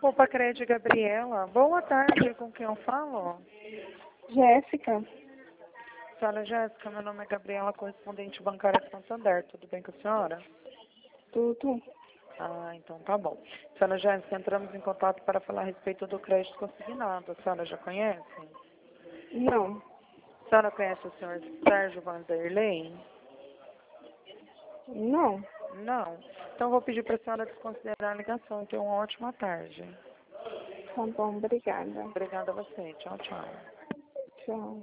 Opa, Crédito Gabriela. Boa tarde, com quem eu falo? Jéssica, Senhora Jéssica, meu nome é Gabriela, correspondente bancária de Santander. Tudo bem com a senhora? tudo? Ah, então tá bom. Senhora Jéssica, entramos em contato para falar a respeito do crédito consignado. A senhora já conhece? Não, A senhora conhece o senhor Sérgio Vanderlei? não. Não. Então vou pedir para a senhora desconsiderar a ligação. Tenha uma ótima tarde. Tá bom, obrigada. Obrigada a você. Tchau, tchau. Tchau.